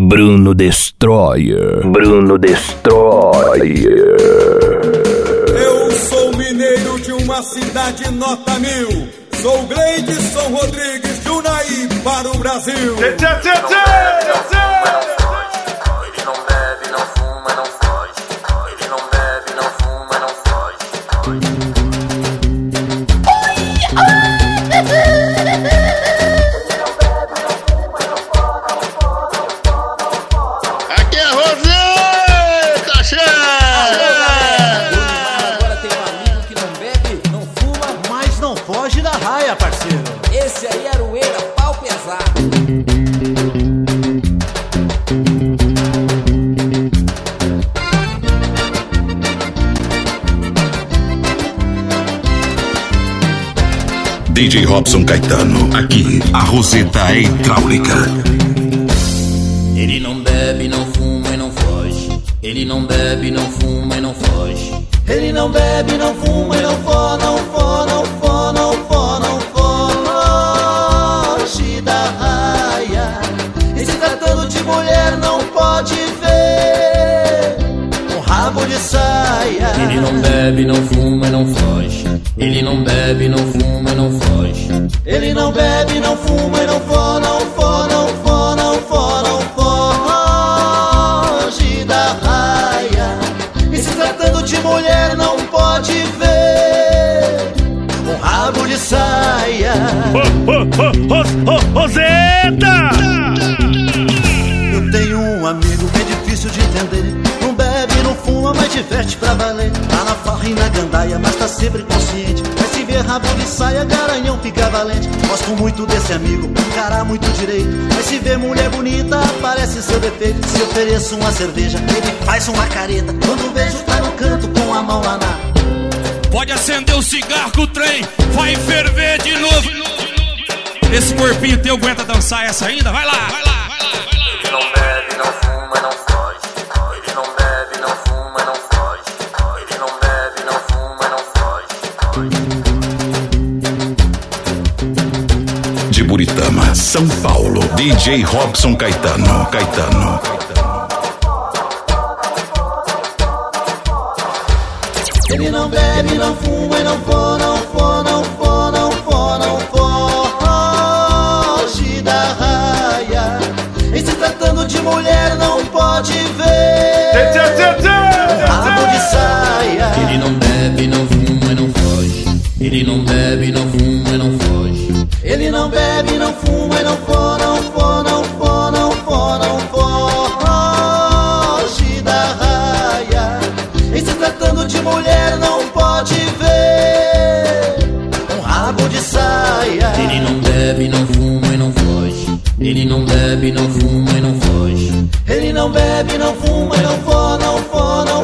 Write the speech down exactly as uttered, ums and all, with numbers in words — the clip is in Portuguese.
Bruno Destroyer. Bruno Destroyer. Eu sou mineiro de uma cidade nota mil. Sou Gleidson Rodrigues de Unai para o Brasil. Tchê, tchê, tchê, tchê. Ele não bebe, não fuma, não foge. Ele não bebe, não fuma, não foge. Aqui é Rosê, tá cheio. Agora tem um amigo que não bebe, não fuma, Mas não foge da raia, parceiro. esse aí era o Eira, pau pesado. D J Robson Caetano, aqui a Roseta é hidráulica. Ele não bebe, não fuma e não foge. Ele não bebe, não fuma e não foge. Ele não bebe, não fuma e não for, não for, não for, não for, não foge da raia. E se tratando de mulher não pode ver um rabo de saia. Ele não bebe, não fuma e não foge. Ele não bebe, não fuma e não foge. Ele não bebe, não fuma e não for, não for, não for, não for, não foge da raia. E se tratando de mulher não pode ver um rabo de saia. Ô, ô, ô, ô, ô, Roseta! Eu tenho um amigo que é difícil de entender. Não bebe, não fuma, mas diverte pra valer. Tá na farra e na gandaia, mas tá sempre consciente. Mas se ver rabo de saia, garanhão fica valente. Gosto muito desse amigo, um cara muito direito. Mas se ver mulher bonita, aparece seu defeito. Se ofereço uma cerveja, ele faz uma careta. Quando vejo tá no canto com a mão lá na... Pode acender o cigarro que o trem vai ferver de novo. Esse corpinho teu aguenta dançar essa ainda? Vai lá, vai lá, vai lá, vai lá. Ele não bebe, não fuma, não foge. Ele não bebe, não fuma, não foge. Ele não bebe, não fuma, não foge. De Buritama, São Paulo, D J Robson Caetano, Caetano. Ele não bebe, não fuma e não for, não for, não for, não for, não foge da raia. E se tratando de mulher não pode ver Tchê, tchê, tchê, tchê. um rabo de saia. Ele não bebe, não fuma e não foge. Ele não bebe, não fuma e não foge. Ele não bebe, não fuma e não for, não for, não for, não for, não foge da raia. E se tratando de mulher não pode ver um rabo de saia. Ele não bebe, não fuma e não foge. Ele não bebe, não fuma e não foge. Ele não bebe, não fuma e não for, não for, não